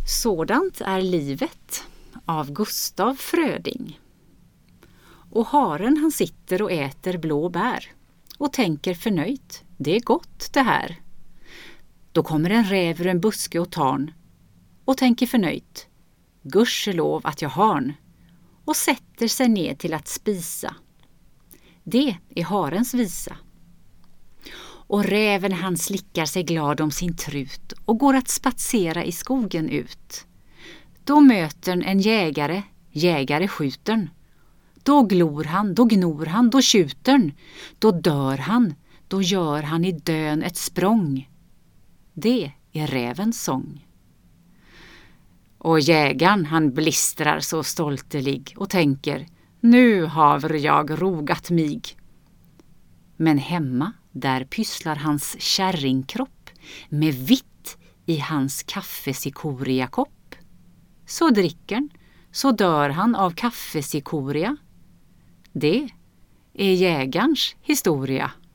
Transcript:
Sådant är livet av Gustav Fröding. Och haren han sitter och äter blå bär och tänker förnöjt, det är gott det här. Då kommer en räv ur en buske och tarn och tänker förnöjt, gudskelov att jag harn, och sätter sig ner till att spisa. Det är harens visa. Och räven han slickar sig glad om sin trut och går att spatsera i skogen ut. Då möter en jägare skjutern. Då glor han, då gnor han, då tjutern. Då dör han, då gör han i dön ett språng. Det är rävens sång. Och jägaren han blistrar så stoltelig och tänker, nu haver jag rogat mig. Men hemma där pysslar hans kärringkropp med vitt i hans kaffesikoria-kopp. Så drickern, så dör han av kaffesikoria. Det är jägarens historia.